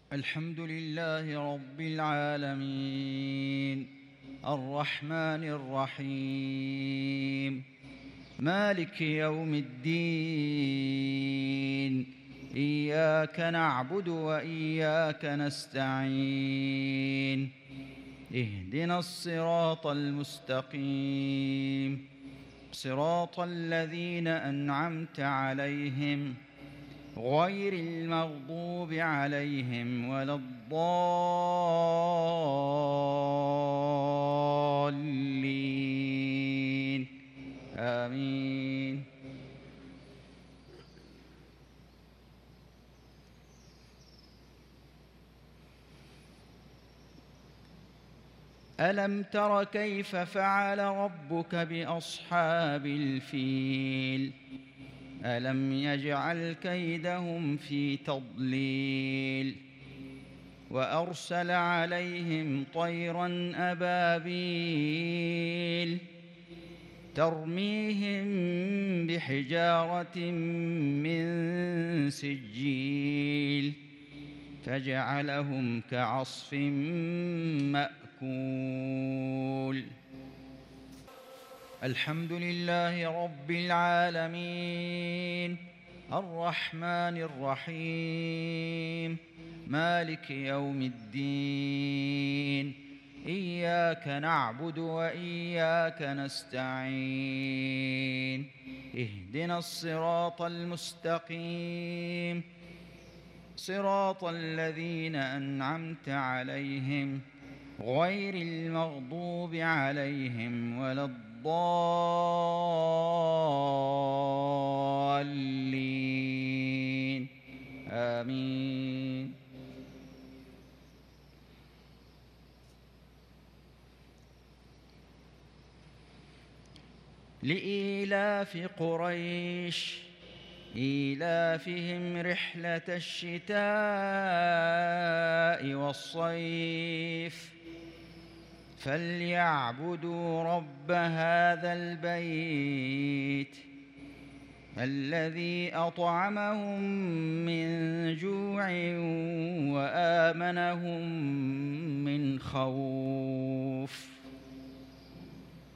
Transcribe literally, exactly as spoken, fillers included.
الحمد لله رب العالمين الرحمن الرحيم مالك يوم الدين إياك نعبد وإياك نستعين اهدنا الصراط المستقيم صراط الذين أنعمت عليهم غير المغضوب عليهم ولا الضالين آمين. ألم تر كيف فعل ربك بأصحاب الفيل ألم يجعل كيدهم في تضليل وأرسل عليهم طيرا أبابيل ترميهم بحجارة من سجيل فجعلهم كعصف مأكول. الحمد لله رب العالمين الرحمن الرحيم مالك يوم الدين إياك نعبد وإياك نستعين اهدنا الصراط المستقيم صراط الذين أنعمت عليهم غير المغضوب عليهم ولا الضالين آمين. لإيلاف قريش إيلافهم رحلة الشتاء والصيف فليعبدوا رب هذا البيت الذي أطعمهم من جوع وآمنهم من خوف.